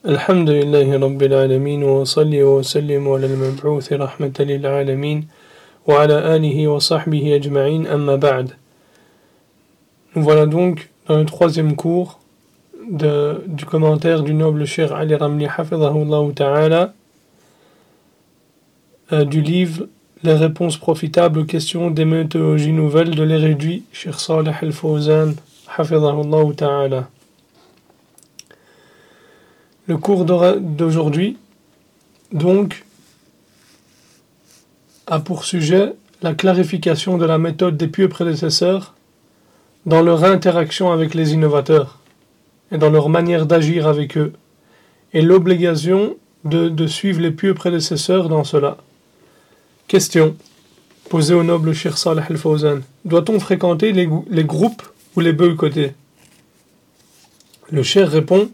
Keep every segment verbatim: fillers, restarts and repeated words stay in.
الحمد لله رب العالمين وصلي وسلم على المبعوث رحمة للعالمين وعلى آله وصحبه أجمعين أما بعد. Nous voilà donc dans le troisième cours de, du commentaire du noble Cheikh Ali Ramli Hafidhahullah Ta'ala euh, du livre Les réponses profitables aux questions des méthodologies nouvelles de l'érudit Cheikh Saleh Al-Fawzan Hafidhahullah Ta'ala. Le cours d'aujourd'hui, donc, a pour sujet la clarification de la méthode des pieux prédécesseurs dans leur interaction avec les innovateurs et dans leur manière d'agir avec eux, et l'obligation de, de suivre les pieux prédécesseurs dans cela. Question posée au noble Cheikh Saleh Al-Fawzan. Doit-on fréquenter les, les groupes ou les boycotter? Le Cheikh répond: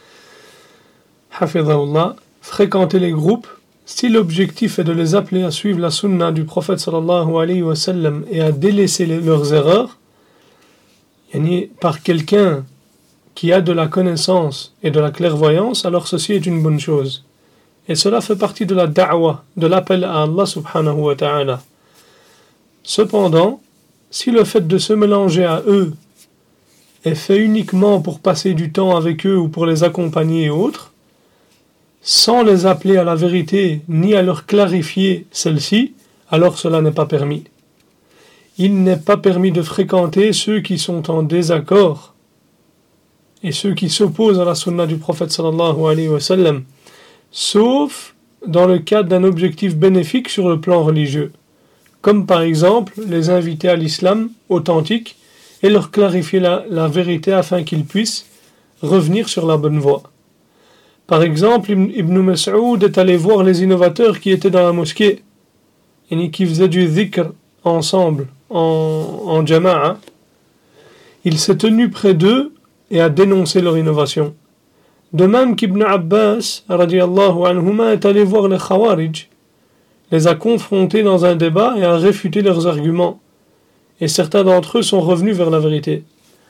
Hafidhahullah, fréquenter les groupes, si l'objectif est de les appeler à suivre la sunna du prophète sallallahu alayhi wa sallam et à délaisser les, leurs erreurs, yani par quelqu'un qui a de la connaissance et de la clairvoyance, alors ceci est une bonne chose. Et cela fait partie de la da'wa, de l'appel à Allah subhanahu wa ta'ala. Cependant, si le fait de se mélanger à eux est fait uniquement pour passer du temps avec eux ou pour les accompagner et autres, sans les appeler à la vérité ni à leur clarifier celle-ci, alors cela n'est pas permis. Il n'est pas permis de fréquenter ceux qui sont en désaccord et ceux qui s'opposent à la sunna du prophète sallallahu alayhi wa sallam, sauf dans le cadre d'un objectif bénéfique sur le plan religieux, comme par exemple les inviter à l'islam authentique et leur clarifier la, la vérité afin qu'ils puissent revenir sur la bonne voie. Par exemple, Ibn Mas'ud est allé voir les innovateurs qui étaient dans la mosquée et qui faisaient du dhikr ensemble, en, en jama'a. Il s'est tenu près d'eux et a dénoncé leur innovation. De même qu'Ibn Abbas radiyallahu anhuma est allé voir les Khawarij, les a confrontés dans un débat et a réfuté leurs arguments. Et certains d'entre eux sont revenus vers la vérité.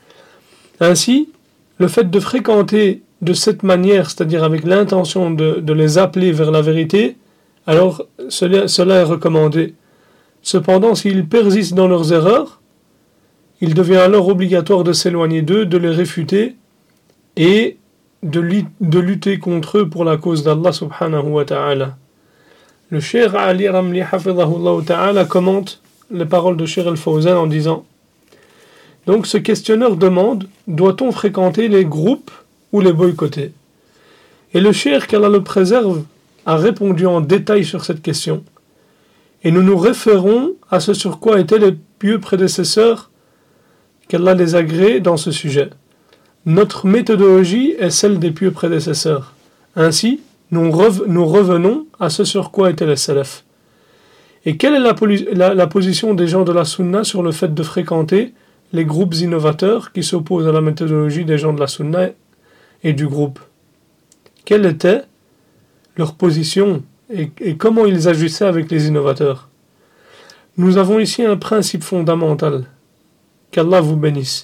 Ainsi, le fait de fréquenter de cette manière, c'est-à-dire avec l'intention de, de les appeler vers la vérité, alors cela, cela est recommandé. Cependant, s'ils persistent dans leurs erreurs, il devient alors obligatoire de s'éloigner d'eux, de les réfuter et de, de lutter contre eux pour la cause d'Allah subhanahu wa ta'ala. Le Cheikh Ali Ramli Hafidhahullah Ta'ala commente les paroles de Cheikh Al-Fawzan en disant: donc ce questionneur demande, doit-on fréquenter les groupes ou les boycotter? Et le Cheikh, qu'Allah le préserve, a répondu en détail sur cette question. Et nous nous référons à ce sur quoi étaient les pieux prédécesseurs, qu'Allah les agrée dans ce sujet. Notre méthodologie est celle des pieux prédécesseurs. Ainsi, nous, rev- nous revenons à ce sur quoi étaient les salafs. Et quelle est la, poli- la, la position des gens de la sunna sur le fait de fréquenter les groupes innovateurs qui s'opposent à la méthodologie des gens de la sunna et du groupe? Quelle était leur position et, et comment ils agissaient avec les innovateurs? Nous avons ici un principe fondamental. Qu'Allah vous bénisse.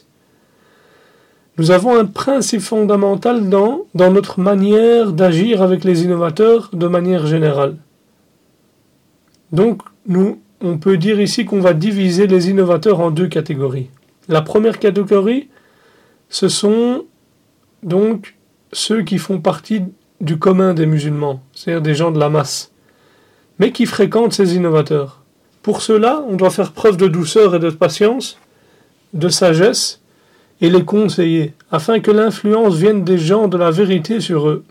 Nous avons un principe fondamental dans, dans notre manière d'agir avec les innovateurs de manière générale. Donc, nous, on peut dire ici qu'on va diviser les innovateurs en deux catégories. La première catégorie, ce sont donc ceux qui font partie du commun des musulmans, c'est-à-dire des gens de la masse, mais qui fréquentent ces innovateurs. Pour cela, on doit faire preuve de douceur et de patience, de sagesse, et les conseiller, afin que l'influence vienne des gens de la vérité sur eux.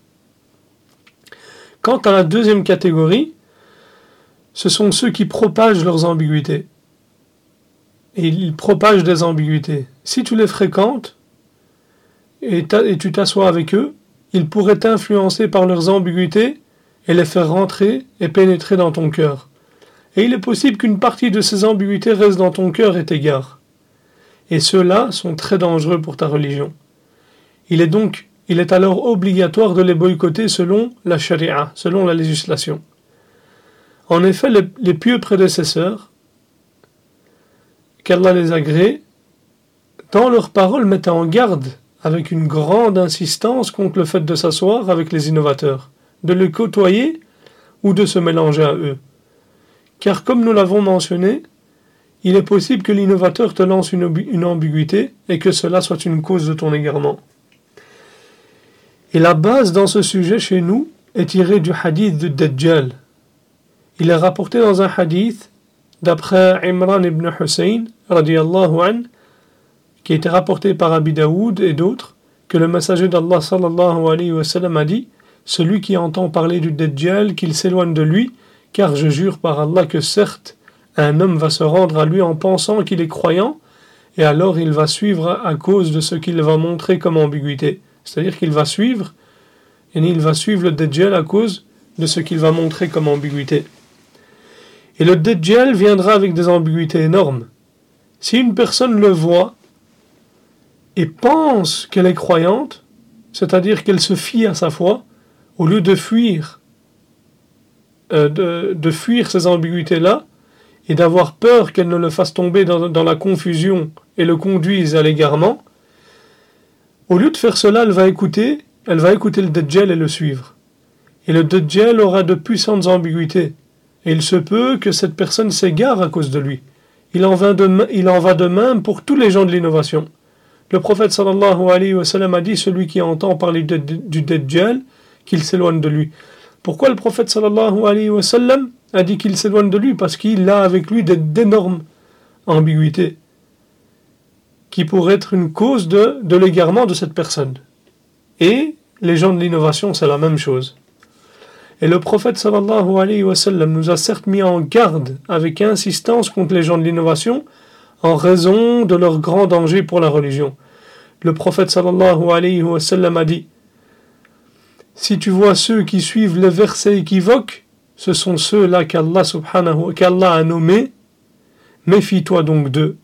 Quant à la deuxième catégorie, ce sont ceux qui propagent leurs ambiguïtés. Et ils propagent des ambiguïtés. Si tu les fréquentes et, et tu t'assois avec eux, ils pourraient t'influencer par leurs ambiguïtés et les faire rentrer et pénétrer dans ton cœur. Et il est possible qu'une partie de ces ambiguïtés reste dans ton cœur et t'égare. Et ceux-là sont très dangereux pour ta religion. Il est donc, il est alors obligatoire de les boycotter selon la charia, selon la législation. En effet, les, les pieux prédécesseurs, qu'Allah les agrée, dans leurs paroles mettaient en garde avec une grande insistance contre le fait de s'asseoir avec les innovateurs, de les côtoyer ou de se mélanger à eux. Car comme nous l'avons mentionné, il est possible que l'innovateur te lance une, une ambiguïté et que cela soit une cause de ton égarement. Et la base dans ce sujet chez nous est tirée du hadith de Dajjal. Il est rapporté dans un hadith d'après Imran ibn Hussein, radiyallahu an, qui a été rapporté par Abi Daoud et d'autres, que le messager d'Allah sallallahu alayhi wa sallam a dit: celui qui entend parler du Dajjal, qu'il s'éloigne de lui, car je jure par Allah que certes, un homme va se rendre à lui en pensant qu'il est croyant, et alors il va suivre à cause de ce qu'il va montrer comme ambiguïté. C'est-à-dire qu'il va suivre, et il va suivre le Dajjal à cause de ce qu'il va montrer comme ambiguïté. Et le Dajjal viendra avec des ambiguïtés énormes. Si une personne le voit et pense qu'elle est croyante, c'est-à-dire qu'elle se fie à sa foi, au lieu de fuir, euh, de, de fuir ces ambiguïtés-là, et d'avoir peur qu'elle ne le fasse tomber dans, dans la confusion et le conduise à l'égarement, au lieu de faire cela, elle va écouter, elle va écouter le Dajjal et le suivre. Et le Dajjal aura de puissantes ambiguïtés. Et il se peut que cette personne s'égare à cause de lui. Il en va de, il en va de même pour tous les gens de l'innovation. Le prophète sallallahu alayhi wa sallam a dit: celui qui entend parler de, de, du Dajjal, qu'il s'éloigne de lui. Pourquoi le prophète sallallahu alayhi wa sallam a dit qu'il s'éloigne de lui? Parce qu'il a avec lui d'énormes ambiguïtés qui pourraient être une cause de, de l'égarement de cette personne. Et les gens de l'innovation, c'est la même chose. Et le prophète sallallahu alayhi wa sallam nous a certes mis en garde avec insistance contre les gens de l'innovation en raison de leur grand danger pour la religion. Le prophète sallallahu alayhi wa sallam a dit: si tu vois ceux qui suivent les versets équivoques, ce sont ceux-là qu'Allah subhanahu qu'Allah a nommés, méfie-toi donc d'eux.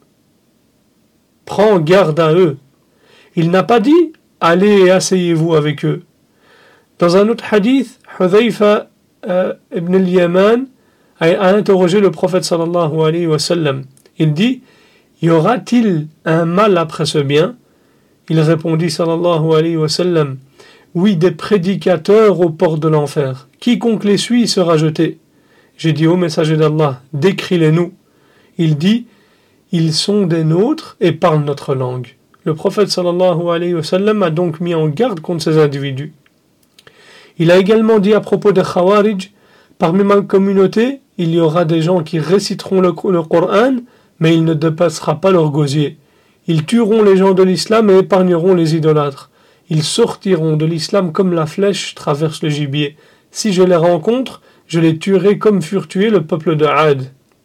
Prends garde à eux. Il n'a pas dit: allez et asseyez-vous avec eux. Dans un autre hadith, Hudhayfa euh, ibn al-Yaman a, a interrogé le prophète sallallahu alayhi wa sallam. Il dit: y aura-t-il un mal après ce bien? Il répondit sallallahu alayhi wa sallam: oui, des prédicateurs aux portes de l'enfer. Quiconque les suit sera jeté. J'ai dit: ô messager d'Allah, décris-les-nous. Il dit: ils sont des nôtres et parlent notre langue. Le prophète sallallahu alayhi wa sallam a donc mis en garde contre ces individus. Il a également dit à propos des Khawarij: parmi ma communauté, il y aura des gens qui réciteront le, le Coran, mais il ne dépassera pas leur gosier. Ils tueront les gens de l'islam et épargneront les idolâtres. Ils sortiront de l'islam comme la flèche traverse le gibier. Si je les rencontre, je les tuerai comme furent tués le peuple de Ad.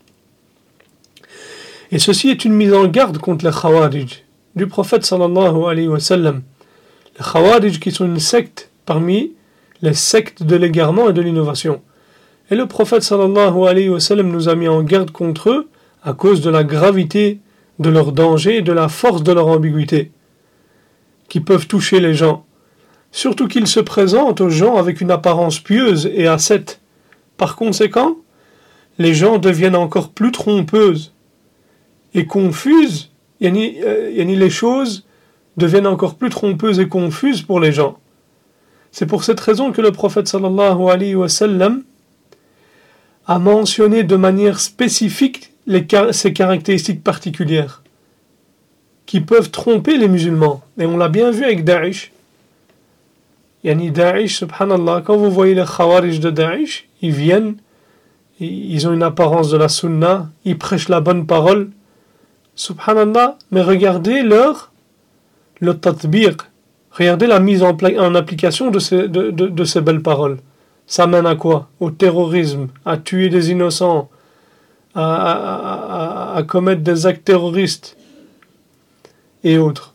Et ceci est une mise en garde contre les Khawarij du prophète sallallahu alayhi wa sallam. Les Khawarij qui sont une secte parmi les sectes de l'égarement et de l'innovation. Et le prophète sallallahu alayhi wa sallam nous a mis en garde contre eux à cause de la gravité de leur danger et de la force de leur ambiguïté qui peuvent toucher les gens. Surtout qu'ils se présentent aux gens avec une apparence pieuse et ascète. Par conséquent, les gens deviennent encore plus trompeuses et confuses. Yani, euh, yani les choses deviennent encore plus trompeuses et confuses pour les gens. C'est pour cette raison que le prophète sallallahu alayhi wa sallam a mentionné de manière spécifique les, ces caractéristiques particulières qui peuvent tromper les musulmans. Et on l'a bien vu avec Daesh. Yani Daesh, subhanallah, quand vous voyez les Khawarij de Daesh, ils viennent, ils ont une apparence de la sunna, ils prêchent la bonne parole, subhanallah, mais regardez leur le tatbiq, regardez la mise en, pla- en application de ces, de, de, de ces belles paroles. Ça mène à quoi? Au terrorisme, à tuer des innocents, à, à, à, à commettre des actes terroristes et autres.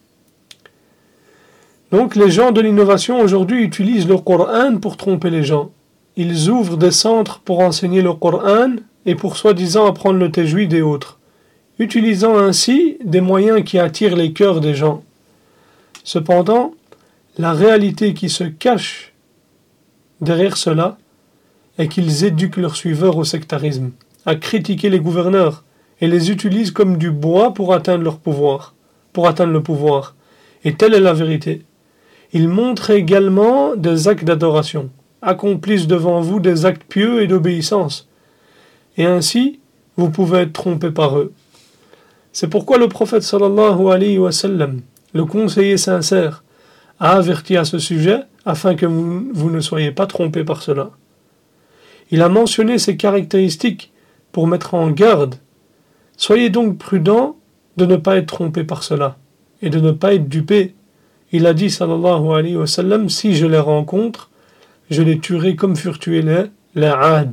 Donc les gens de l'innovation aujourd'hui utilisent le Coran pour tromper les gens. Ils ouvrent des centres pour enseigner le Coran et pour soi-disant apprendre le tajwid et autres, utilisant ainsi des moyens qui attirent les cœurs des gens. Cependant, la réalité qui se cache derrière cela est qu'ils éduquent leurs suiveurs au sectarisme, à critiquer les gouverneurs et les utilisent comme du bois pour atteindre leur pouvoir, pour atteindre le pouvoir. Et telle est la vérité. Ils montrent également des actes d'adoration, accomplissent devant vous des actes pieux et d'obéissance. Et ainsi, vous pouvez être trompé par eux. C'est pourquoi le prophète sallallahu alayhi wa sallam, le conseiller sincère, a averti à ce sujet afin que vous, vous ne soyez pas trompés par cela. Il a mentionné ces caractéristiques pour mettre en garde. Soyez donc prudents de ne pas être trompés par cela et de ne pas être dupés. Il a dit sallallahu alayhi wa sallam, si je les rencontre, je les tuerai comme furent tués les, les Ad.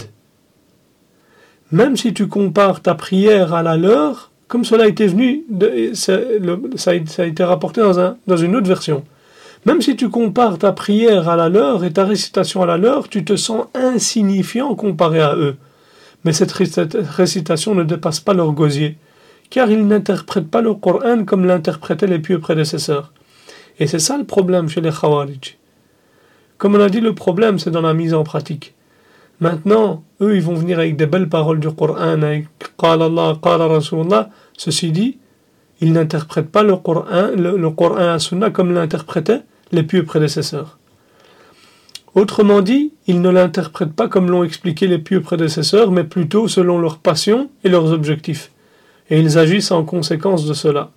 Même si tu compares ta prière à la leur, comme cela a été venu, de, le, ça, a, ça a été rapporté dans, un, dans une autre version. Même si tu compares ta prière à la leur et ta récitation à la leur, tu te sens insignifiant comparé à eux. Mais cette récitation ne dépasse pas leur gosier, car ils n'interprètent pas le Coran comme l'interprétaient les pieux prédécesseurs. Et c'est ça le problème chez les Khawarij. Comme on a dit, le problème c'est dans la mise en pratique. Maintenant, eux ils vont venir avec des belles paroles du Coran, avec Qala Allah, Qala Rasulullah. Ceci dit, ils n'interprètent pas le Coran, le, le Coran et la Sunna comme l'interprétaient les pieux prédécesseurs. Autrement dit, ils ne l'interprètent pas comme l'ont expliqué les pieux prédécesseurs, mais plutôt selon leurs passions et leurs objectifs. Et ils agissent en conséquence de cela.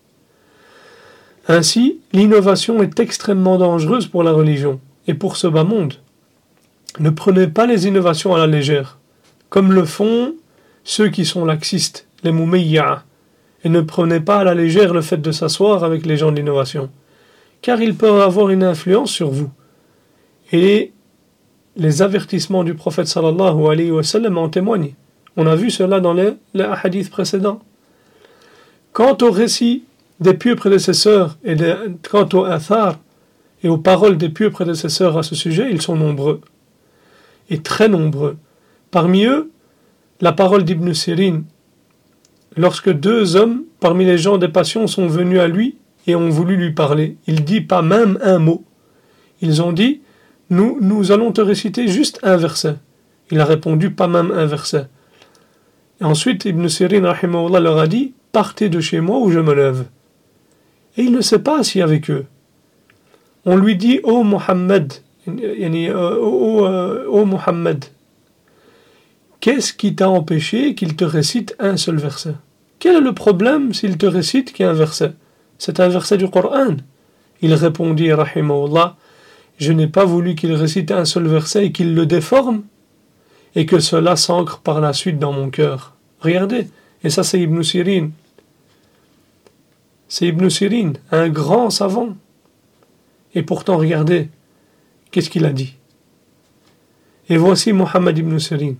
Ainsi, l'innovation est extrêmement dangereuse pour la religion et pour ce bas monde. Ne prenez pas les innovations à la légère, comme le font ceux qui sont laxistes, les mumayya', et ne prenez pas à la légère le fait de s'asseoir avec les gens de l'innovation, car ils peuvent avoir une influence sur vous. Et les avertissements du prophète sallallahu alayhi wa sallam en témoignent. On a vu cela dans les, les hadiths précédents. Quant au récit des pieux prédécesseurs et des, quant au athar et aux paroles des pieux prédécesseurs à ce sujet, ils sont nombreux. Et très nombreux. Parmi eux, la parole d'Ibn Sirin, lorsque deux hommes parmi les gens des passions sont venus à lui et ont voulu lui parler, il dit pas même un mot. Ils ont dit, nous, nous allons te réciter juste un verset. Il a répondu, pas même un verset. Et ensuite, Ibn Sirin rahimahullah leur a dit, partez de chez moi ou je me lève. Et il ne s'est pas assis avec eux. On lui dit, ô Mohammed, ô, ô Mohammed, qu'est-ce qui t'a empêché qu'il te récite un seul verset? Quel est le problème s'il te récite qu'un verset? C'est un verset du Coran. Il répondit, rahimahullah, je n'ai pas voulu qu'il récite un seul verset et qu'il le déforme, et que cela s'ancre par la suite dans mon cœur. Regardez, et ça c'est Ibn Sirin. C'est Ibn Sirin, un grand savant. Et pourtant, regardez, qu'est-ce qu'il a dit? Et voici Mohammed ibn Sirin.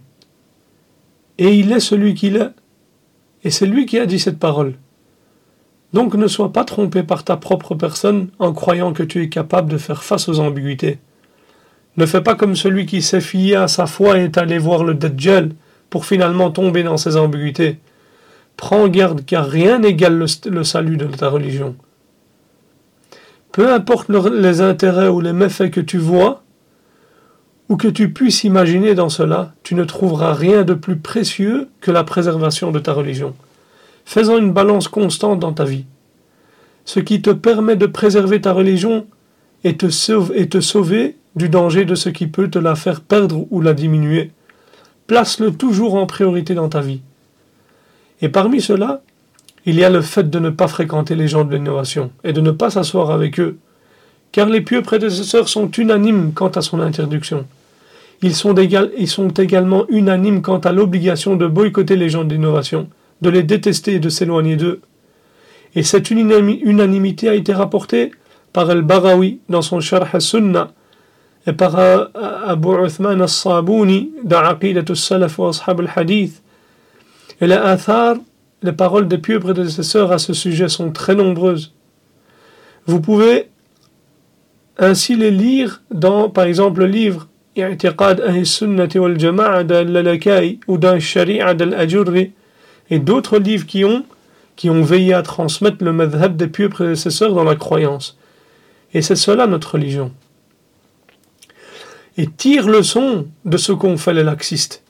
Et il est celui qu'il est. Et c'est lui qui a dit cette parole. Donc ne sois pas trompé par ta propre personne en croyant que tu es capable de faire face aux ambiguïtés. Ne fais pas comme celui qui s'est fié à sa foi et est allé voir le Dajjal pour finalement tomber dans ces ambiguïtés. Prends garde car rien n'égale le, le salut de ta religion. Peu importe le, les intérêts ou les méfaits que tu vois ou que tu puisses imaginer dans cela, tu ne trouveras rien de plus précieux que la préservation de ta religion. Fais-en une balance constante dans ta vie. Ce qui te permet de préserver ta religion et te, sauve, et te sauver du danger de ce qui peut te la faire perdre ou la diminuer. Place-le toujours en priorité dans ta vie. Et parmi cela, il y a le fait de ne pas fréquenter les gens de l'innovation et de ne pas s'asseoir avec eux, car les pieux prédécesseurs sont unanimes quant à son interdiction. Ils sont, égal, ils sont également unanimes quant à l'obligation de boycotter les gens de l'innovation, de les détester et de s'éloigner d'eux. Et cette unanimité a été rapportée par Al-Baghawi dans son Sharh al-Sunnah et par Abu Uthman al-Sabuni dans Aqidat al-Salaf wa Ashab al-Hadith. Et les athar, les paroles des pieux prédécesseurs à ce sujet sont très nombreuses. Vous pouvez ainsi les lire dans, par exemple, le livre I'tiqad Ahl Sunnati wal Jama'a d'Al-Lalakai ou dans Shari'a d'Al-Ajurri et d'autres livres qui ont, qui ont veillé à transmettre le madhab des pieux prédécesseurs dans la croyance. Et c'est cela notre religion. Et tire leçon de ce qu'ont fait les laxistes.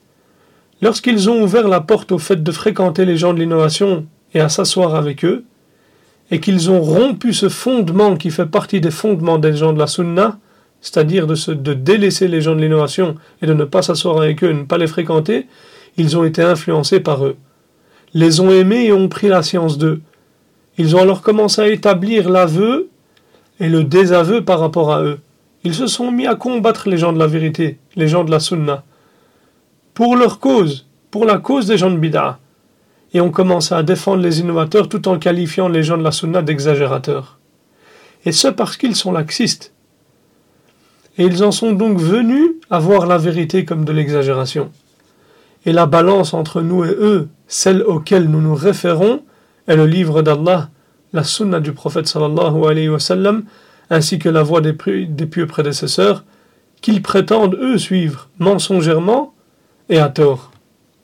Lorsqu'ils ont ouvert la porte au fait de fréquenter les gens de l'innovation et à s'asseoir avec eux, et qu'ils ont rompu ce fondement qui fait partie des fondements des gens de la sunna, c'est-à-dire de, se, de délaisser les gens de l'innovation et de ne pas s'asseoir avec eux, ne pas les fréquenter, ils ont été influencés par eux, les ont aimés et ont pris la science d'eux. Ils ont alors commencé à établir l'aveu et le désaveu par rapport à eux. Ils se sont mis à combattre les gens de la vérité, les gens de la sunna, pour leur cause, pour la cause des gens de bid'a, et ont commencé à défendre les innovateurs tout en qualifiant les gens de la sunna d'exagérateurs. Et ce parce qu'ils sont laxistes. Et ils en sont donc venus à voir la vérité comme de l'exagération. Et la balance entre nous et eux, celle auquel nous nous référons, est le livre d'Allah, la sunna du prophète sallallahu alayhi wa sallam, ainsi que la voie des, des pieux prédécesseurs, qu'ils prétendent eux suivre mensongèrement et à tort.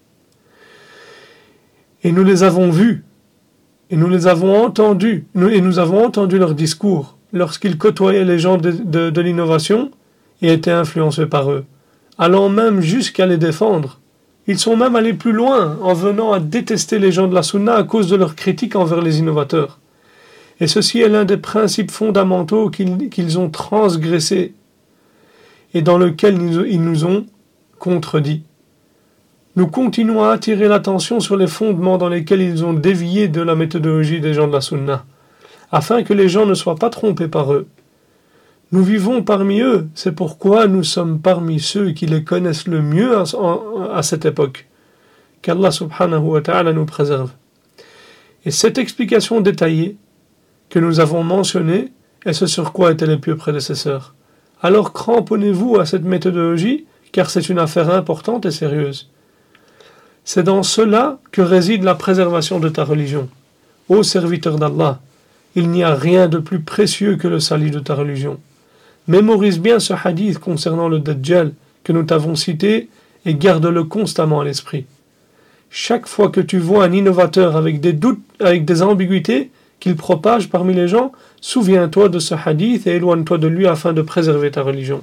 Et nous les avons vus, et nous les avons entendus, nous, et nous avons entendu leurs discours, lorsqu'ils côtoyaient les gens de, de, de l'innovation et étaient influencés par eux, allant même jusqu'à les défendre. Ils sont même allés plus loin en venant à détester les gens de la sunna à cause de leurs critiques envers les innovateurs. Et ceci est l'un des principes fondamentaux qu'ils, qu'ils ont transgressés et dans lequel ils nous ont contredits. Nous continuons à attirer l'attention sur les fondements dans lesquels ils ont dévié de la méthodologie des gens de la sunna, afin que les gens ne soient pas trompés par eux. Nous vivons parmi eux, c'est pourquoi nous sommes parmi ceux qui les connaissent le mieux à, à cette époque. Qu'Allah subhanahu wa ta'ala nous préserve. Et cette explication détaillée que nous avons mentionnée est ce sur quoi étaient les pieux prédécesseurs. Alors cramponnez-vous à cette méthodologie, car c'est une affaire importante et sérieuse. C'est dans cela que réside la préservation de ta religion. Ô serviteur d'Allah, il n'y a rien de plus précieux que le salut de ta religion. Mémorise bien ce hadith concernant le Dajjal que nous t'avons cité et garde-le constamment à l'esprit. Chaque fois que tu vois un innovateur avec des doutes, avec des ambiguïtés qu'il propage parmi les gens, souviens-toi de ce hadith et éloigne-toi de lui afin de préserver ta religion.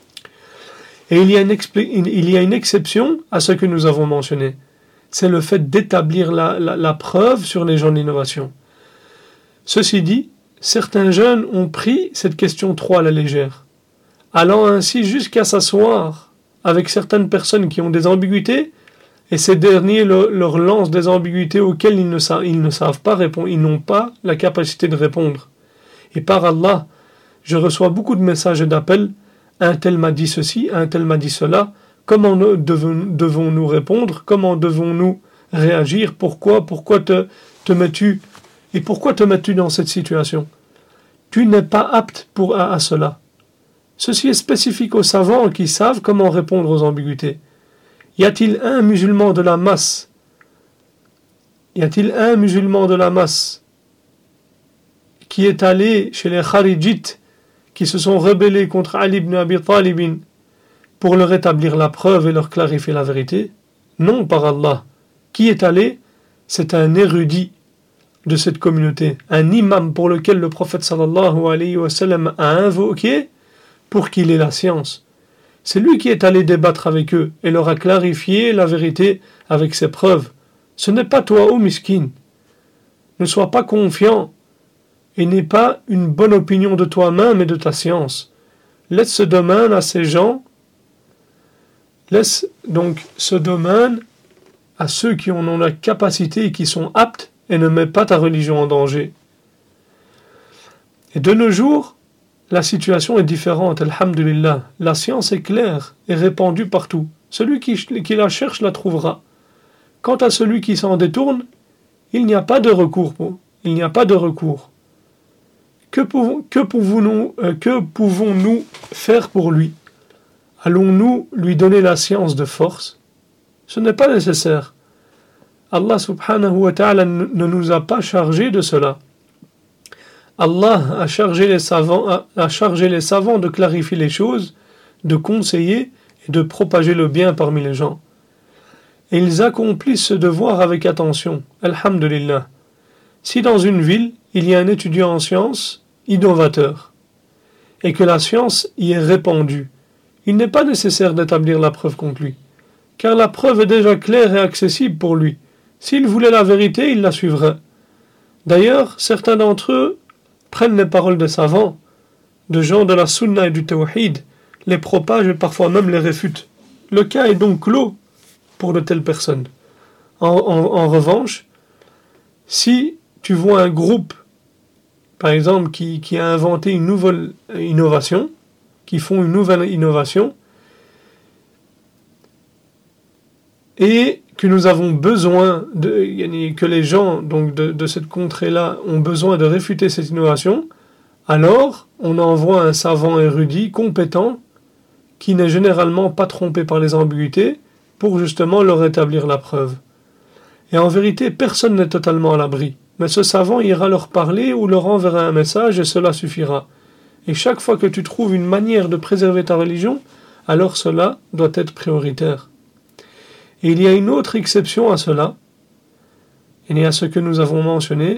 Et il y a une, expli- il y a une exception à ce que nous avons mentionné. C'est le fait d'établir la, la, la preuve sur les gens d'innovation. Ceci dit, certains jeunes ont pris cette question trop à la légère, allant ainsi jusqu'à s'asseoir avec certaines personnes qui ont des ambiguïtés, et ces derniers le, leur lancent des ambiguïtés auxquelles ils ne, sa- ils ne savent pas répondre, ils n'ont pas la capacité de répondre. Et par Allah, je reçois beaucoup de messages et d'appels, un tel m'a dit ceci, un tel m'a dit cela, comment nous devons, devons-nous répondre, comment devons-nous réagir, pourquoi, pourquoi te, te mets-tu Et pourquoi te mets-tu dans cette situation? Tu n'es pas apte pour, à, à cela. Ceci est spécifique aux savants qui savent comment répondre aux ambiguïtés. Y a-t-il un musulman de la masse Y a-t-il un musulman de la masse qui est allé chez les Kharijites qui se sont rebellés contre Ali ibn Abi Talib pour leur établir la preuve et leur clarifier la vérité? Non, par Allah. Qui est allé? C'est un érudit de cette communauté, un imam pour lequel le prophète sallallahu alayhi wa sallam a invoqué pour qu'il ait la science. C'est lui qui est allé débattre avec eux et leur a clarifié la vérité avec ses preuves. Ce n'est pas toi, ô miskin. Ne sois pas confiant et n'aie pas une bonne opinion de toi-même et de ta science. Laisse ce domaine à ces gens. Laisse donc ce domaine à ceux qui en ont la capacité et qui sont aptes, et ne mets pas ta religion en danger. Et de nos jours, la situation est différente, alhamdulillah. La science est claire et répandue partout. Celui qui, qui la cherche la trouvera. Quant à celui qui s'en détourne, il n'y a pas de recours. Pour, il n'y a pas de recours. Que, pouvons, que, pouvons-nous, euh, que pouvons-nous faire pour lui? Allons-nous lui donner la science de force? Ce n'est pas nécessaire. Allah subhanahu wa ta'ala ne nous a pas chargé de cela. Allah a chargé les savants, a, a chargé les savants de clarifier les choses, de conseiller et de propager le bien parmi les gens. Et ils accomplissent ce devoir avec attention. Alhamdulillah. Si dans une ville, il y a un étudiant en sciences, innovateur, et que la science y est répandue, il n'est pas nécessaire d'établir la preuve contre lui, car la preuve est déjà claire et accessible pour lui. S'il voulait la vérité, il la suivrait. D'ailleurs, certains d'entre eux prennent les paroles des savants, de gens de la sunna et du tawhid, les propagent et parfois même les réfutent. Le cas est donc clos pour de telles personnes. En, en, en revanche, si tu vois un groupe, par exemple, qui, qui a inventé une nouvelle innovation, qui font une nouvelle innovation, et que nous avons besoin, de, que les gens donc de, de cette contrée-là ont besoin de réfuter cette innovation, alors on envoie un savant érudit, compétent, qui n'est généralement pas trompé par les ambiguïtés, pour justement leur établir la preuve. Et en vérité, personne n'est totalement à l'abri, mais ce savant ira leur parler ou leur enverra un message et cela suffira. Et chaque fois que tu trouves une manière de préserver ta religion, alors cela doit être prioritaire. Et il y a une autre exception à cela, il y a ce que nous avons mentionné,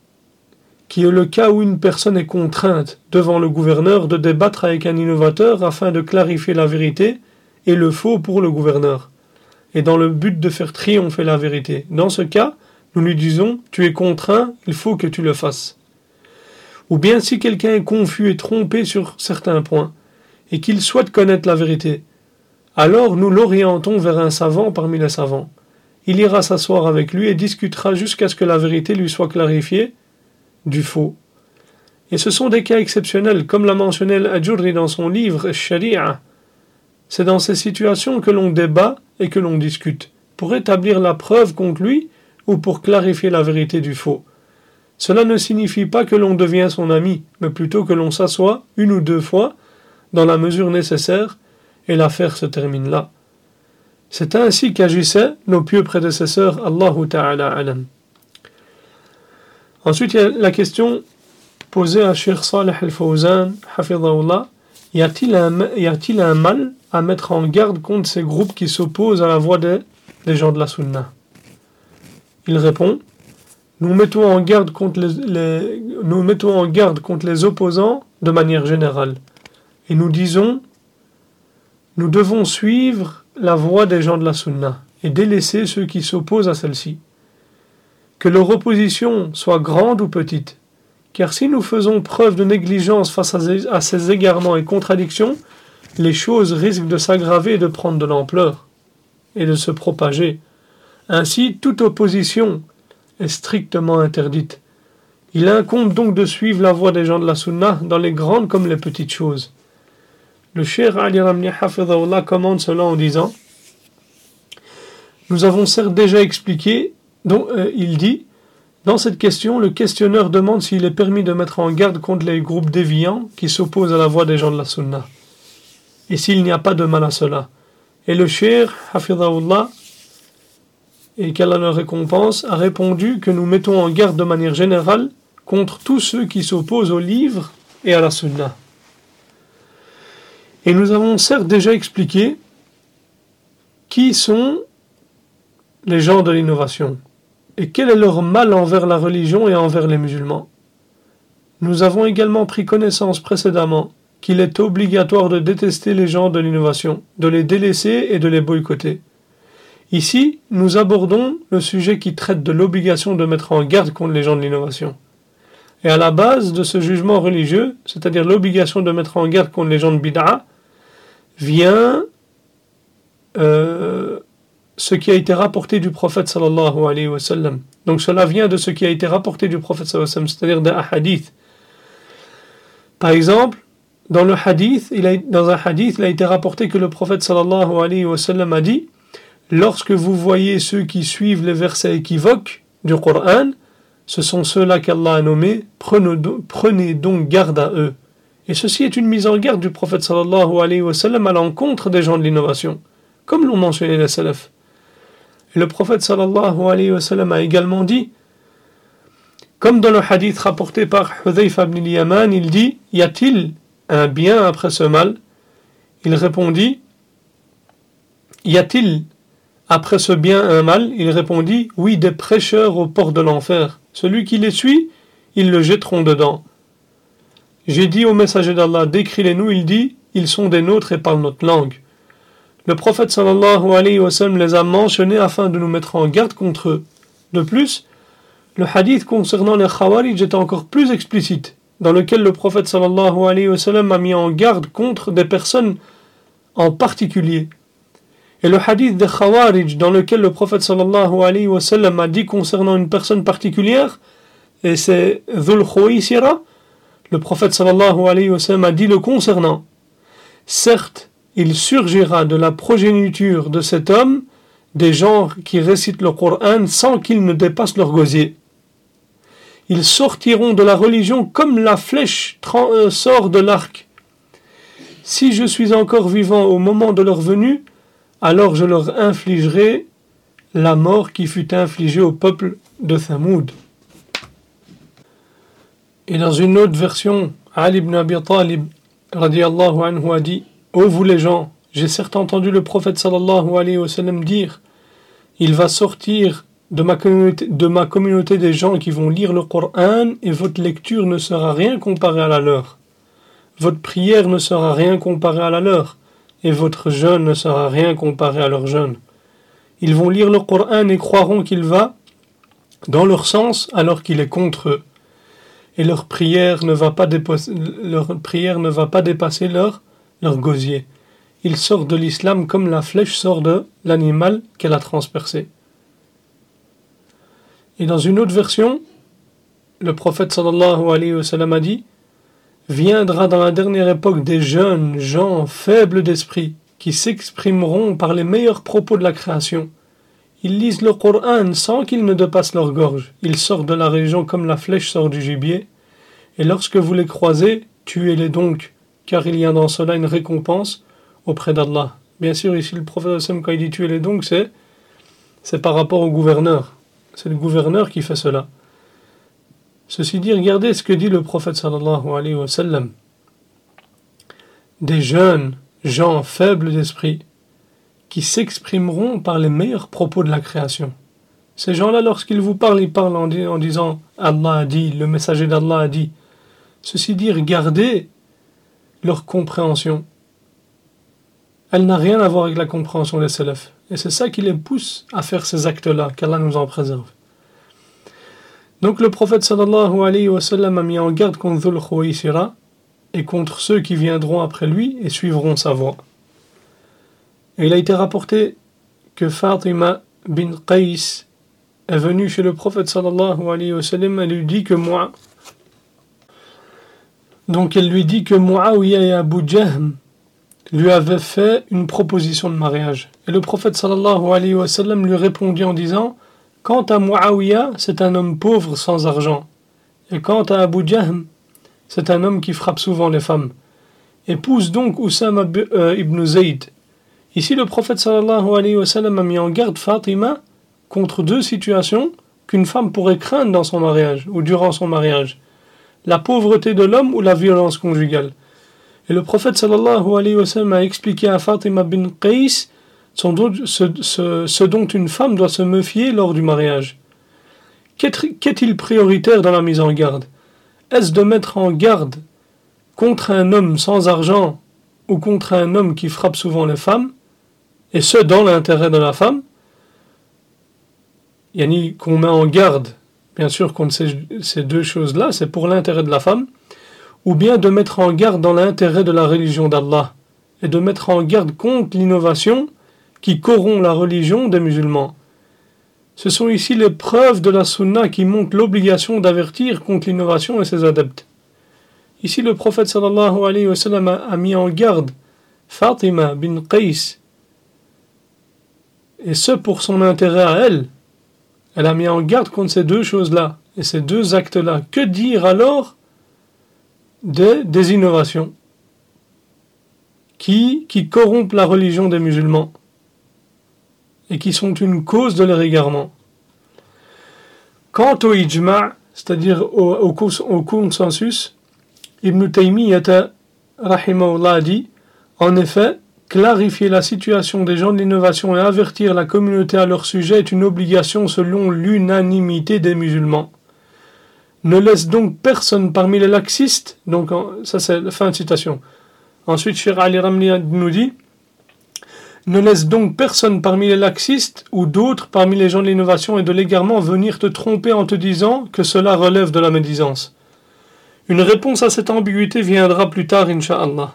qui est le cas où une personne est contrainte devant le gouverneur de débattre avec un innovateur afin de clarifier la vérité et le faux pour le gouverneur, et dans le but de faire triompher la vérité. Dans ce cas, nous lui disons « tu es contraint, il faut que tu le fasses ». Ou bien si quelqu'un est confus et trompé sur certains points, et qu'il souhaite connaître la vérité, alors nous l'orientons vers un savant parmi les savants. Il ira s'asseoir avec lui et discutera jusqu'à ce que la vérité lui soit clarifiée du faux. Et ce sont des cas exceptionnels, comme l'a mentionné Al-Ajurri dans son livre Sharia. C'est dans ces situations que l'on débat et que l'on discute, pour établir la preuve contre lui ou pour clarifier la vérité du faux. Cela ne signifie pas que l'on devient son ami, mais plutôt que l'on s'assoit une ou deux fois dans la mesure nécessaire et l'affaire se termine là. C'est ainsi qu'agissaient nos pieux prédécesseurs, Allahu Ta'ala alam. Ensuite, il y a la question posée à Cheikh Saleh Al-Fawzan, hafidhahullah, y a-t-il un, y a-t-il un mal à mettre en garde contre ces groupes qui s'opposent à la voie des, des gens de la Sunna? Il répond: nous mettons en garde contre les, les, nous mettons en garde contre les opposants de manière générale. Et nous disons: nous devons suivre la voie des gens de la Sunna et délaisser ceux qui s'opposent à celle-ci. Que leur opposition soit grande ou petite, car si nous faisons preuve de négligence face à ces égarements et contradictions, les choses risquent de s'aggraver et de prendre de l'ampleur et de se propager. Ainsi, toute opposition est strictement interdite. Il incombe donc de suivre la voie des gens de la Sunna dans les grandes comme les petites choses. Le Cheikh Ali Ramli hafidhahullah commande cela en disant: nous avons certes déjà expliqué, donc euh, il dit, dans cette question, le questionneur demande s'il est permis de mettre en garde contre les groupes déviants qui s'opposent à la voie des gens de la Sunna, et s'il n'y a pas de mal à cela. Et le Cheikh hafidhahullah, et qu'Allah le récompense, a répondu que nous mettons en garde de manière générale contre tous ceux qui s'opposent au livre et à la Sunna. Et nous avons certes déjà expliqué qui sont les gens de l'innovation et quel est leur mal envers la religion et envers les musulmans. Nous avons également pris connaissance précédemment qu'il est obligatoire de détester les gens de l'innovation, de les délaisser et de les boycotter. Ici, nous abordons le sujet qui traite de l'obligation de mettre en garde contre les gens de l'innovation. Et à la base de ce jugement religieux, c'est-à-dire l'obligation de mettre en garde contre les gens de bid'a, vient euh, ce qui a été rapporté du prophète sallallahu alayhi wa sallam. Donc cela vient de ce qui a été rapporté du prophète sallallahu alayhi wa sallam, c'est-à-dire des hadiths. Par exemple, dans le hadith, il a, dans un hadith, il a été rapporté que le prophète sallallahu alayhi wa sallam a dit: lorsque vous voyez ceux qui suivent les versets équivoques du Coran, ce sont ceux-là qu'Allah a nommés, prenez donc garde à eux. Et ceci est une mise en garde du prophète sallallahu alayhi wa sallam à l'encontre des gens de l'innovation, comme l'ont mentionné les salafs. Et le prophète sallallahu alayhi wa sallam a également dit, comme dans le hadith rapporté par Hudhayfa ibn al-Yaman, il dit: y a-t-il un bien après ce mal? Il répondit: y a-t-il après ce bien un mal? Il répondit: oui, des prêcheurs aux portes de l'enfer. Celui qui les suit, ils le jetteront dedans. J'ai dit au messager d'Allah: décris-les-nous. Il dit: ils sont des nôtres et parlent notre langue. Le prophète sallallahu alayhi wa sallam les a mentionnés afin de nous mettre en garde contre eux. De plus, Le hadith concernant les Khawarij est encore plus explicite, dans lequel le prophète sallallahu alayhi wa sallam a mis en garde contre des personnes en particulier. Et le hadith des Khawarij, dans lequel le prophète sallallahu alayhi wa sallam a dit concernant une personne particulière, et c'est Dhul Khuwaysira, le prophète sallallahu alayhi wa sallam a dit le concernant: certes, il surgira de la progéniture de cet homme des gens qui récitent le Coran sans qu'ils ne dépassent leur gosier. Ils sortiront de la religion comme la flèche sort de l'arc. Si je suis encore vivant au moment de leur venue, alors je leur infligerai la mort qui fut infligée au peuple de Thamoud. Et dans une autre version, Ali ibn Abi Talib radiyallahu anhu a dit: ô vous les gens, j'ai certes entendu le prophète sallallahu alayhi wa sallam dire: il va sortir de ma communauté, de ma communauté des gens qui vont lire le Coran, et votre lecture ne sera rien comparée à la leur. Votre prière ne sera rien comparée à la leur, et votre jeûne ne sera rien comparé à leur jeûne. Ils vont lire le Coran et croiront qu'il va dans leur sens alors qu'il est contre eux. Et leur prière ne va pas dépasser, leur prière ne va pas dépasser leur, leur gosier. Ils sortent de l'islam comme la flèche sort de l'animal qu'elle a transpercé. Et dans une autre version, le prophète sallallahu alayhi wa sallam a dit: viendra dans la dernière époque des jeunes gens faibles d'esprit qui s'exprimeront par les meilleurs propos de la création. Ils lisent le Coran sans qu'ils ne dépassent leur gorge. Ils sortent de la région comme la flèche sort du gibier. Et lorsque vous les croisez, tuez-les donc, car il y a dans cela une récompense auprès d'Allah. Bien sûr, ici le prophète, quand il dit tuez-les donc, c'est, c'est par rapport au gouverneur. C'est le gouverneur qui fait cela. Ceci dit, regardez ce que dit le prophète sallallahu alayhi wa sallam. Des jeunes gens faibles d'esprit qui s'exprimeront par les meilleurs propos de la création. Ces gens-là, lorsqu'ils vous parlent, ils parlent en, dis- en disant « Allah a dit, le messager d'Allah a dit ». Ceci dit, regardez leur compréhension. Elle n'a rien à voir avec la compréhension des salafs. Et c'est ça qui les pousse à faire ces actes-là, qu'Allah nous en préserve. Donc le prophète sallallahu alayhi wa sallam a mis en garde contre Dhul Khuwaysira et contre ceux qui viendront après lui et suivront sa voie. Et il a été rapporté que Fatima bin Qais est venue chez le prophète sallallahu alayhi wa sallam et lui dit que moi donc elle lui dit que Muawiyah et Abu Jahm lui avaient fait une proposition de mariage. Et le prophète sallallahu alayhi wa sallam lui répondit en disant: quant à Muawiyah, c'est un homme pauvre sans argent. Et quant à Abu Jahm, c'est un homme qui frappe souvent les femmes. Épouse donc Oussama ibn Zayd. Ici, le prophète sallallahu alayhi wa sallam a mis en garde Fatima contre deux situations qu'une femme pourrait craindre dans son mariage ou durant son mariage: la pauvreté de l'homme ou la violence conjugale. Et le prophète sallallahu alayhi wa sallam a expliqué à Fatima bin Qais ce, ce, ce dont une femme doit se méfier lors du mariage. Qu'est-il prioritaire dans la mise en garde? Est-ce de mettre en garde contre un homme sans argent ou contre un homme qui frappe souvent les femmes, et ce dans l'intérêt de la femme? Yani qu'on met en garde, bien sûr, contre ces, ces deux choses-là, c'est pour l'intérêt de la femme, ou bien de mettre en garde dans l'intérêt de la religion d'Allah, et de mettre en garde contre l'innovation qui corrompt la religion des musulmans. Ce sont ici les preuves de la sunna qui montrent l'obligation d'avertir contre l'innovation et ses adeptes. Ici, le prophète sallallahu alayhi wa sallam a, a mis en garde Fatima bin Qais, et ce pour son intérêt à elle. Elle a mis en garde contre ces deux choses-là, et ces deux actes-là. Que dire alors des, des innovations qui, qui corrompent la religion des musulmans et qui sont une cause de leur égarement? Quant au ijma', c'est-à-dire au, au, au consensus, Ibn Taymiyyah rahimahullah a dit: en effet, clarifier la situation des gens de l'innovation et avertir la communauté à leur sujet est une obligation selon l'unanimité des musulmans. Ne laisse donc personne parmi les laxistes. Donc ça c'est la fin de citation. Ensuite, Cheikh Ali Ramli nous dit: Ne laisse donc personne parmi les laxistes ou d'autres parmi les gens de l'innovation et de l'égarement venir te tromper en te disant que cela relève de la médisance. Une réponse à cette ambiguïté viendra plus tard, Inch'Allah.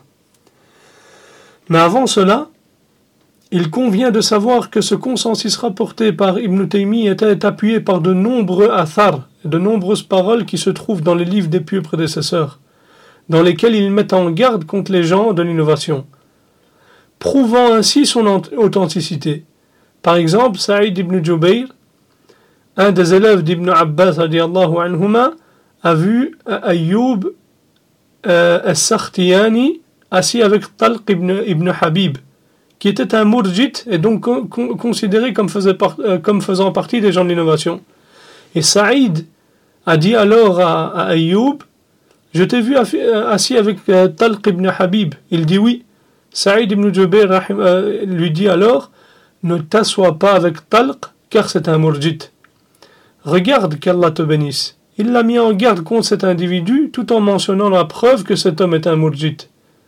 Mais avant cela, il convient de savoir que ce consensus rapporté par Ibn Taymi était appuyé par de nombreux athars, de nombreuses paroles qui se trouvent dans les livres des pieux prédécesseurs, dans lesquels ils mettent en garde contre les gens de l'innovation, prouvant ainsi son authenticité. Par exemple, Saïd ibn Jubayr, un des élèves d'Ibn Abbas radiallahu anhuma, a vu Ayyub euh, al-Sakhtiyani assis avec Talq ibn, ibn Habib, qui était un murjit et donc con, con, considéré comme, faisait par, euh, comme faisant partie des gens de l'innovation. Et Saïd a dit alors à, à Ayyub, je t'ai vu assis avec euh, Talq ibn Habib. Il dit oui. Saïd ibn Jubayr euh, lui dit alors, ne t'assois pas avec Talq car c'est un murjit. Regarde qu'Allah te bénisse. Il l'a mis en garde contre cet individu tout en mentionnant la preuve que cet homme est un murjit.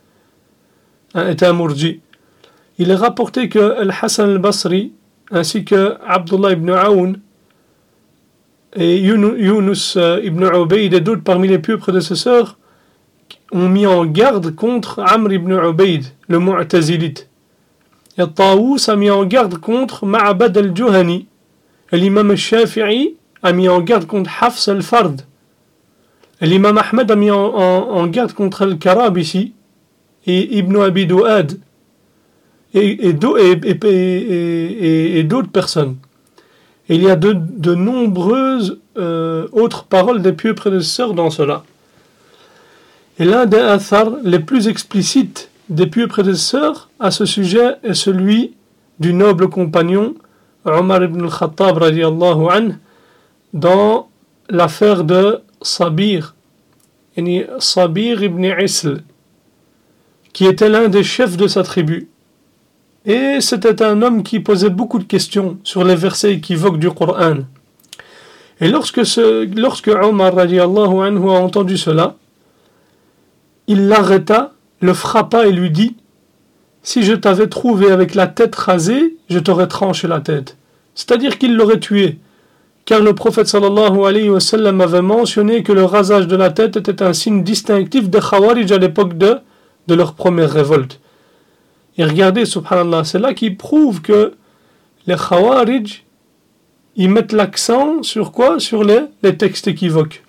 Est un murji. Il est rapporté que Al-Hassan al-Basri ainsi que Abdullah ibn Aoun et Yunus ibn Ubayd et d'autres parmi les pieux prédécesseurs ont mis en garde contre Amr ibn Ubayd, le Mu'tazilite. Et Taous a mis en garde contre Ma'bad al-Juhani. Et l'imam al-Shafi'i a mis en garde contre Hafs al-Fard. Et l'imam Ahmed a mis en, en, en garde contre al-Karabisi et Ibn Abi Du'ad et, et, et, et, et, et d'autres personnes. Et il y a de, de nombreuses euh, autres paroles des pieux prédécesseurs dans cela. Et l'un des athars les plus explicites des pieux prédécesseurs à ce sujet est celui du noble compagnon Omar ibn al-Khattab radiyallahu anhu dans l'affaire de Sabir, yani Sabir ibn Isl, qui était l'un des chefs de sa tribu. Et c'était un homme qui posait beaucoup de questions sur les versets équivoques du Coran. Et lorsque, ce, lorsque Omar radiyallahu anhu a entendu cela, il l'arrêta, le frappa et lui dit « Si je t'avais trouvé avec la tête rasée, je t'aurais tranché la tête. » C'est-à-dire qu'il l'aurait tué. Car le prophète sallallahu alayhi wa sallam avait mentionné que le rasage de la tête était un signe distinctif des Khawarij à l'époque de, de leur première révolte. Et regardez, subhanallah, c'est là qu'il prouve que les Khawarij, ils mettent l'accent sur quoi? Sur les, les textes équivoques.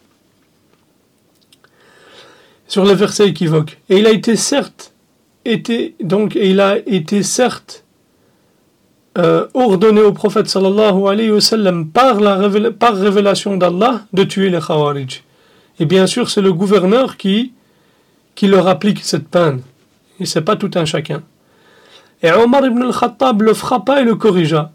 Sur les versets équivoques. Et il a été certes, été, donc, et il a été certes euh, ordonné au prophète sallallahu alayhi wa sallam par, la révéla, par révélation d'Allah de tuer les Khawarij. Et bien sûr, c'est le gouverneur qui, qui leur applique cette peine. Et c'est pas tout un chacun. Et Omar ibn al-Khattab le frappa et le corrigea.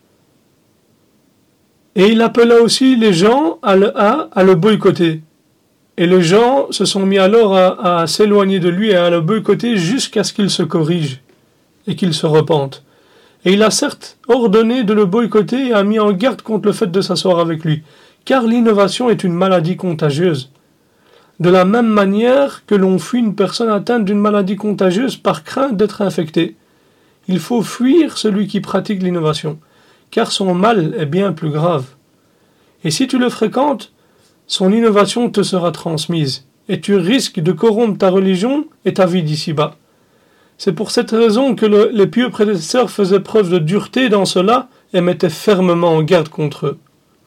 Et il appela aussi les gens à le, à, à le boycotter. Et les gens se sont mis alors à, à s'éloigner de lui et à le boycotter jusqu'à ce qu'il se corrige et qu'il se repente. Et il a certes ordonné de le boycotter et a mis en garde contre le fait de s'asseoir avec lui, car l'innovation est une maladie contagieuse. De la même manière que l'on fuit une personne atteinte d'une maladie contagieuse par crainte d'être infectée, il faut fuir celui qui pratique l'innovation, car son mal est bien plus grave. Et si tu le fréquentes, son innovation te sera transmise, et tu risques de corrompre ta religion et ta vie d'ici-bas. C'est pour cette raison que le, les pieux prédécesseurs faisaient preuve de dureté dans cela et mettaient fermement en garde contre eux.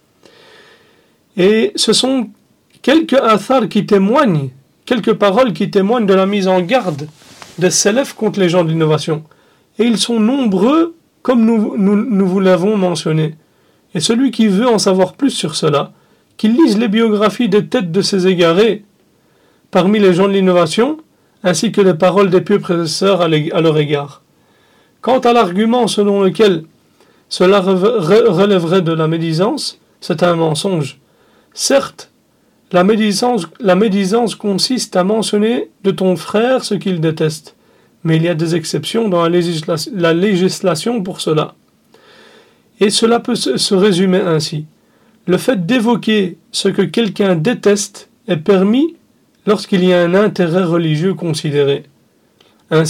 Et ce sont quelques athars qui témoignent, quelques paroles qui témoignent de la mise en garde des salafs contre les gens de l'innovation. Et ils sont nombreux, comme nous, nous, nous vous l'avons mentionné. Et celui qui veut en savoir plus sur cela, qu'il lise les biographies des têtes de ces égarés parmi les gens de l'innovation, ainsi que les paroles des pieux prédécesseurs à, à leur égard. Quant à l'argument selon lequel cela relèverait de la médisance, c'est un mensonge. Certes, la médisance, la médisance consiste à mentionner de ton frère ce qu'il déteste. Mais il y a des exceptions dans la législation, la législation pour cela. Et cela peut se, se résumer ainsi. Le fait d'évoquer ce que quelqu'un déteste est permis lorsqu'il y a un intérêt religieux considéré. Ainsi,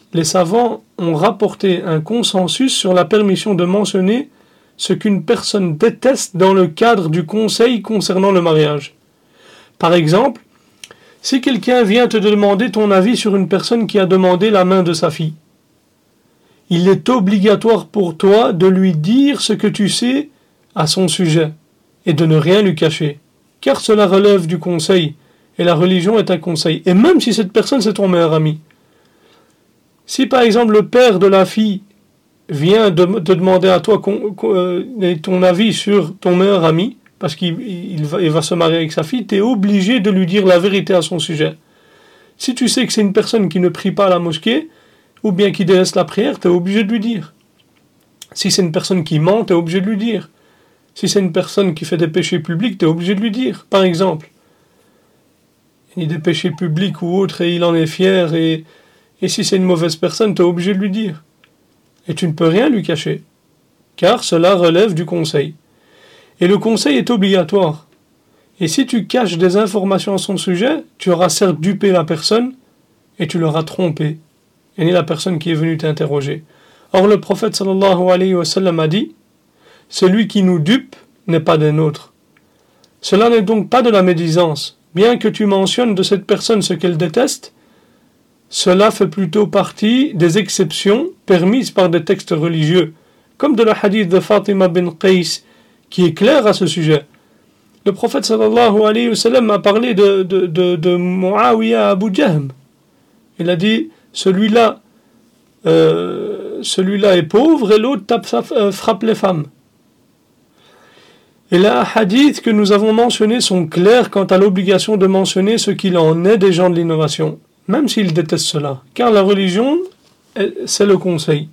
les savants ont rapporté un consensus sur la permission de mentionner ce qu'une personne déteste dans le cadre du conseil concernant le mariage. Par exemple, si quelqu'un vient te demander ton avis sur une personne qui a demandé la main de sa fille, il est obligatoire pour toi de lui dire ce que tu sais à son sujet et de ne rien lui cacher, car cela relève du conseil, et la religion est un conseil, et même si cette personne c'est ton meilleur ami. Si par exemple le père de la fille vient de te demander à toi ton avis sur ton meilleur ami, parce qu'il il va, il va se marier avec sa fille, tu es obligé de lui dire la vérité à son sujet. Si tu sais que c'est une personne qui ne prie pas à la mosquée, ou bien qui délaisse la prière, tu es obligé de lui dire. Si c'est une personne qui ment, tu es obligé de lui dire. Si c'est une personne qui fait des péchés publics, tu es obligé de lui dire. Par exemple, il y a des péchés publics ou autres et il en est fier, et, et si c'est une mauvaise personne, tu es obligé de lui dire. Et tu ne peux rien lui cacher, car cela relève du conseil. Et le conseil est obligatoire. Et si tu caches des informations à son sujet, tu auras certes dupé la personne, et tu l'auras trompé. Et ni la personne qui est venue t'interroger. Or le prophète sallallahu alayhi wa sallam a dit, celui qui nous dupe n'est pas des nôtres. Cela n'est donc pas de la médisance. Bien que tu mentionnes de cette personne ce qu'elle déteste, cela fait plutôt partie des exceptions permises par des textes religieux, comme de la hadith de Fatima bin Qais, qui est clair à ce sujet. Le prophète sallallahu alayhi wa sallam a parlé de, de, de, de Muawiyah Abu Jahm. Il a dit, celui-là, euh, celui-là est pauvre et l'autre tape, euh, frappe les femmes. Et les hadiths que nous avons mentionnés sont clairs quant à l'obligation de mentionner ce qu'il en est des gens de l'innovation, même s'ils détestent cela, car la religion, c'est le conseil.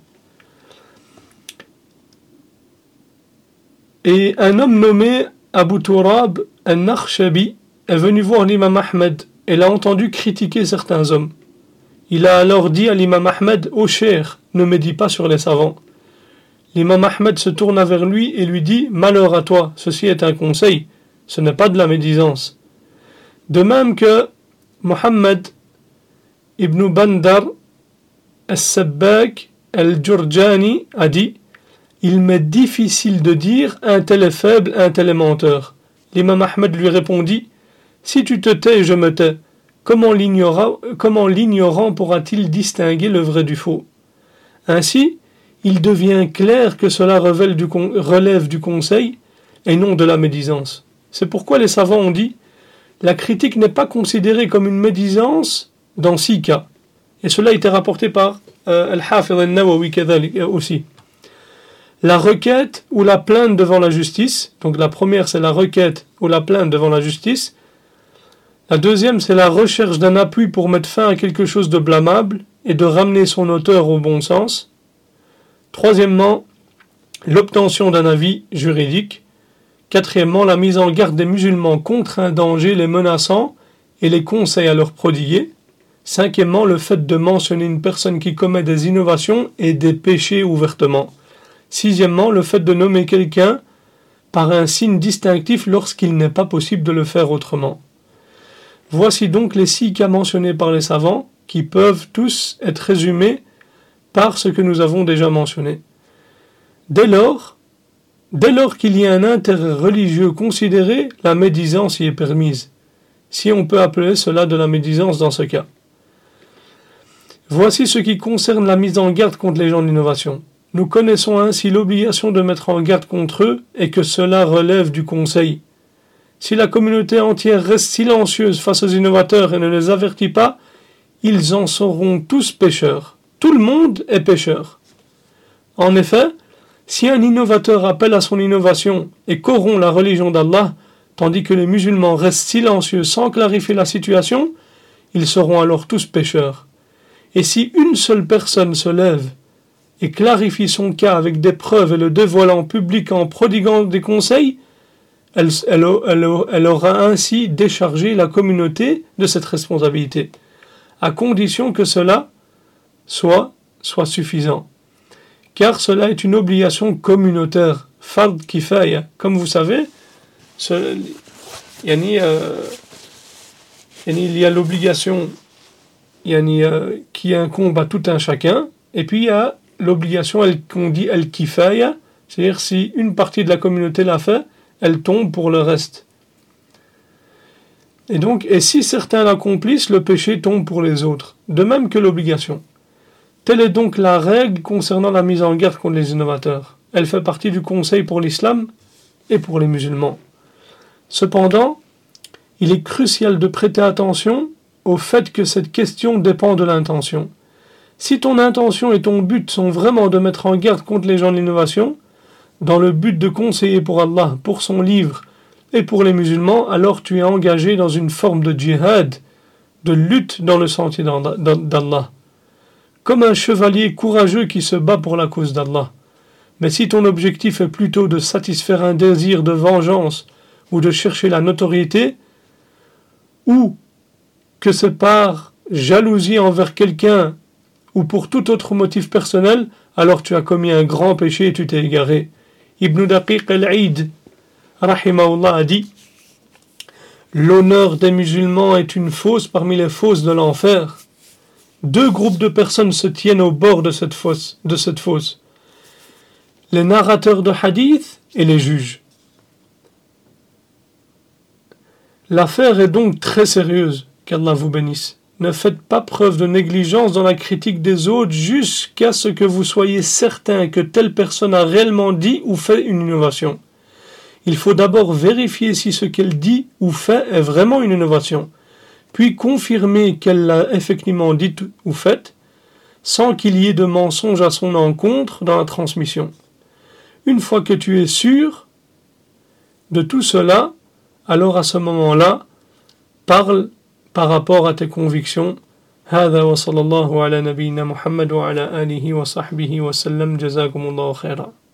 Et un homme nommé Abu Turab al-Nakhshabi est venu voir l'imam Ahmed et l'a entendu critiquer certains hommes. Il a alors dit à l'imam Ahmed, « Ô cher, ne médis pas sur les savants. » L'imam Ahmed se tourna vers lui et lui dit, « Malheur à toi, ceci est un conseil, ce n'est pas de la médisance. » De même que Mohammed ibn Bandar al-Sabbak al-Jurjani a dit, « Il m'est difficile de dire un tel est faible, un tel est menteur. » L'imam Ahmed lui répondit, « Si tu te tais, je me tais. Comment l'ignorant, comment l'ignorant pourra-t-il distinguer le vrai du faux ? Ainsi, il devient clair que cela relève du, relève du conseil et non de la médisance. C'est pourquoi les savants ont dit « La critique n'est pas considérée comme une médisance dans six cas. » Et cela a été rapporté par euh, Al-Hafidh al-Nawawi aussi. La requête ou la plainte devant la justice, donc la première c'est la requête ou la plainte devant la justice. La deuxième, c'est la recherche d'un appui pour mettre fin à quelque chose de blâmable et de ramener son auteur au bon sens. Troisièmement, l'obtention d'un avis juridique. Quatrièmement, la mise en garde des musulmans contre un danger les menaçant et les conseils à leur prodiguer. Cinquièmement, le fait de mentionner une personne qui commet des innovations et des péchés ouvertement. Sixièmement, le fait de nommer quelqu'un par un signe distinctif lorsqu'il n'est pas possible de le faire autrement. Voici donc les six cas mentionnés par les savants, qui peuvent tous être résumés par ce que nous avons déjà mentionné. Dès lors, dès lors qu'il y a un intérêt religieux considéré, la médisance y est permise, si on peut appeler cela de la médisance dans ce cas. Voici ce qui concerne la mise en garde contre les gens de l'innovation. Nous connaissons ainsi l'obligation de mettre en garde contre eux et que cela relève du conseil. Si la communauté entière reste silencieuse face aux innovateurs et ne les avertit pas, ils en seront tous pécheurs. Tout le monde est pécheur. En effet, si un innovateur appelle à son innovation et corrompt la religion d'Allah, tandis que les musulmans restent silencieux sans clarifier la situation, ils seront alors tous pécheurs. Et si une seule personne se lève et clarifie son cas avec des preuves et le dévoile en public en prodiguant des conseils, Elle, elle, elle, elle aura ainsi déchargé la communauté de cette responsabilité, à condition que cela soit, soit suffisant. Car cela est une obligation communautaire, fard kifaya. Comme vous savez, ce, yani, euh, yani, il y a l'obligation yani, euh, qui incombe à tout un chacun, et puis il y a l'obligation qu'on dit al-kifaya, c'est-à-dire si une partie de la communauté l'a fait, elle tombe pour le reste. Et donc, et si certains l'accomplissent, le péché tombe pour les autres, de même que l'obligation. Telle est donc la règle concernant la mise en garde contre les innovateurs. Elle fait partie du conseil pour l'islam et pour les musulmans. Cependant, il est crucial de prêter attention au fait que cette question dépend de l'intention. Si ton intention et ton but sont vraiment de mettre en garde contre les gens de l'innovation, dans le but de conseiller pour Allah, pour son livre et pour les musulmans, alors tu es engagé dans une forme de djihad, de lutte dans le sentier d'Allah, comme un chevalier courageux qui se bat pour la cause d'Allah. Mais si ton objectif est plutôt de satisfaire un désir de vengeance ou de chercher la notoriété, ou que c'est par jalousie envers quelqu'un ou pour tout autre motif personnel, alors tu as commis un grand péché et tu t'es égaré. Ibn Daqiq al-Eid, rahimahullah, a dit « L'honneur des musulmans est une fosse parmi les fosses de l'enfer. Deux groupes de personnes se tiennent au bord de cette fosse, de cette fosse. Les narrateurs de hadith et les juges. L'affaire est donc très sérieuse, qu'Allah vous bénisse. Ne faites pas preuve de négligence dans la critique des autres jusqu'à ce que vous soyez certain que telle personne a réellement dit ou fait une innovation. Il faut d'abord vérifier si ce qu'elle dit ou fait est vraiment une innovation, puis confirmer qu'elle l'a effectivement dit ou faite, sans qu'il y ait de mensonge à son encontre dans la transmission. Une fois que tu es sûr de tout cela, alors à ce moment-là, parle par rapport à tes convictions. هذا وصلى الله على نبينا محمد وعلى آله وصحبه وسلم جزاكم الله خيرا.